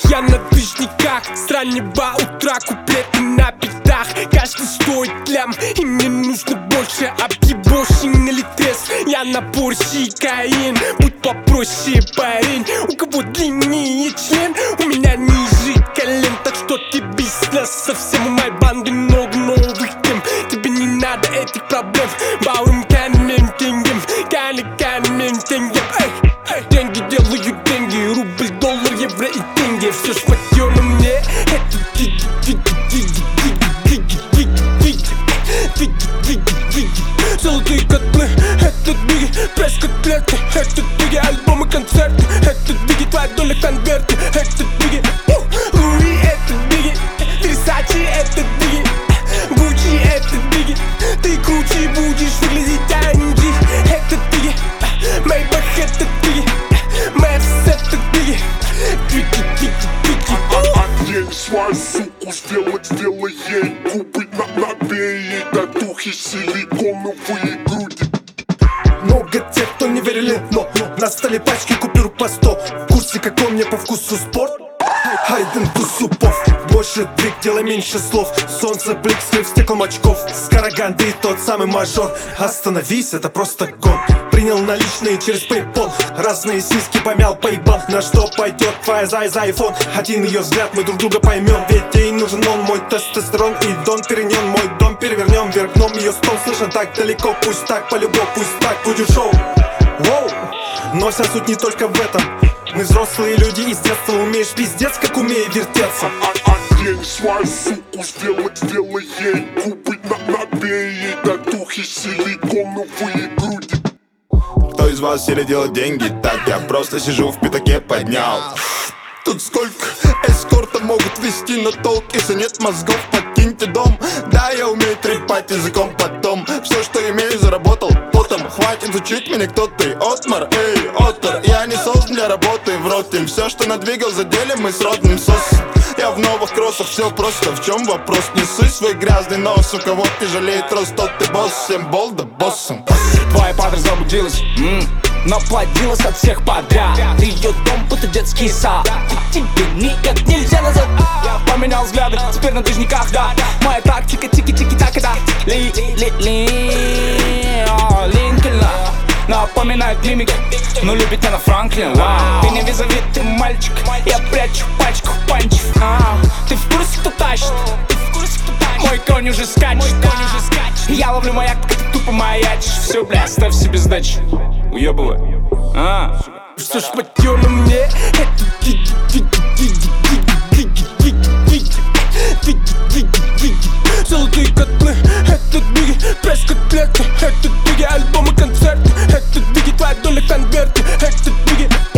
Я на движниках с раннего утра, куплеты на битах. Каждый стоит лям, и мне нужно больше объебошен или треск. Я на Порше и Каин, будь попроще, парень. У кого длиннее член, у меня ниже колен. Так что ты бизнес совсем, у моей банды много новых тем. Тебе не надо этих проблем. Баурум канмен тенгем, канмен тенгем. Деньги делают деньги, рубль, доллар, евро и тенге. Все шматьё на мне, это диги, золотые котлы, это диги, пресс-котлеты, это диги, альбомы, концерты, это диги, твоя доля конверты, это диги, Луи, это диги, Версачи, это диги, Гуччи, это диги, ты круче будешь выглядеть, Анди, это диги, Мейбах, это диги, Мэвс, это диги, Одень свою суку, сделай ей губы, набей ей татухи, силиконовые груди. Много тех, кто не верили, но на столе пачки купюр по 100. В курсе, какой мне по вкусу спорт? Хайден Тусупов. Больше двиг, делай меньше слов. Солнце, блик, слив, стеклом очков. Скороганды, тот самый мажор. Остановись, это просто гон. Принял наличные через PayPal. Разные сиськи помял, поебал. На что пойдет твоя за iPhone? Один ее взгляд, мы друг друга поймем. Ведь ей нужен он, мой тестостерон и Дон Периньон. Мой дом перевернем, вергнем ее стон. Слышно так далеко, пусть так, полюбовь, пусть так будет шоу. Воу. Но вся суть не только в этом. Мы взрослые люди, и с детства умеешь пиздец, как умею вертеться. Одень свою суку, сделай ей губы, набей ей татухи, силиконовые груди. Кто из вас сели делать деньги? Так я просто сижу в пятаке, поднял. Тут сколько эскортов могут вести на толк? Если нет мозгов, покиньте дом. Да, я умею трепать языком потом. Все, что имею, заработал потом. Хватит учить меня, кто ты, Отмар, эй, Оттер. Я не создан для работы в роте. Все, что надвигал, задели мы с родным сосом. Я в новых кроссах, все просто, в чем вопрос? Не суй свой грязный нос, у кого не жалеет рост, тот ты босс. Всем болда боссом. Твоя падра заблудилась, наплодилась от всех подряд. Ее дом будто детский сад, и тебе никак нельзя назад. Я поменял взгляды, теперь на движниках, да. Моя тактика, тики-тики-так, да. Линкольна напоминает мимик, но любит она Франклин. Ты не визави, ты мальчик, я прячу пачку панчев. Ты в курсе, кто тащит? Мой конь уже скачет. Я ловлю маяк, пока ты тупо маячишь. Все, бля, ставь себе сдачи, уебывай. Все шматьё на мне, это диги, золотые котлы, это диги, пресс-котлеты, это диги, альбомы, концерты, это диги, твоя доля конверты, это диги.